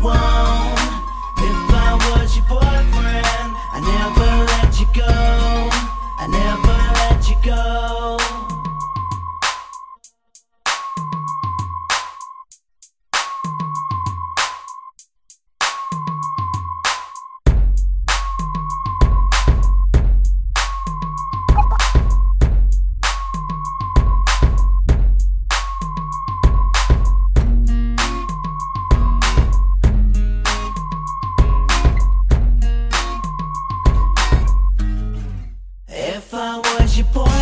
want. If I was your boyfriend, I never let you go. I never let you go. If I was your boy